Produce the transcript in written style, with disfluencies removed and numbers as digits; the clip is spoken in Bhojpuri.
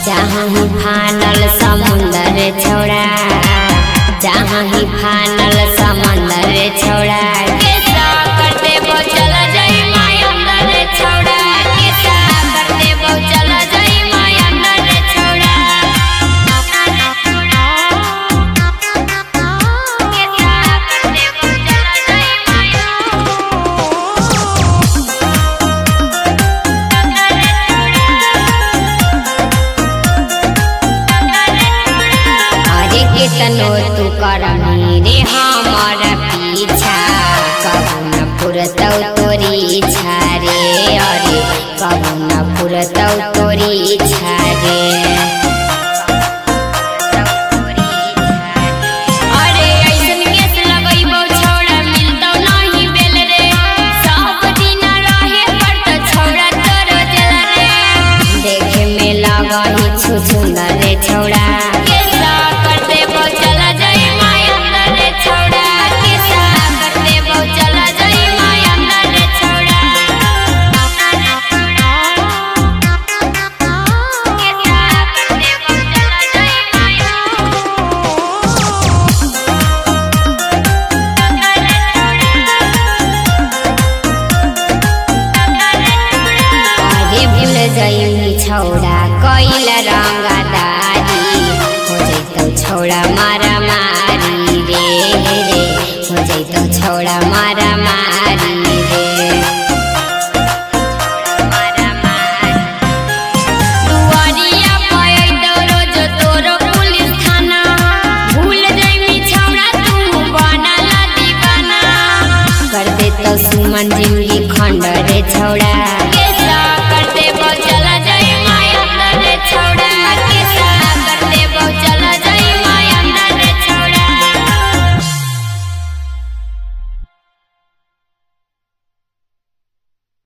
जहाँ ही फानल समुंदर छोड़ा, जहाँ ही फानल समुंदर छोड़ा, कैसा करते वो चला जाई माय अंदर छोड़ा, कैसा करते वो चला जाई माय अंदर छोड़ा, कैसा करते वो चला जाई माय कितनो तू कर मेरे हमर पीछा, कबू न पुरतौ तोरी इच्छा रे, अरे कबू न पुरतौ तोरी इच्छा रे। अरे ऐसन केस लगैबौ छौड़ा मिलतौ नहीं बेल रे, सब दिन रहे पड़त छौड़ा तोरो जल रे, देखे में लगही सुंदर रे छौड़ा, छौड़ा कैला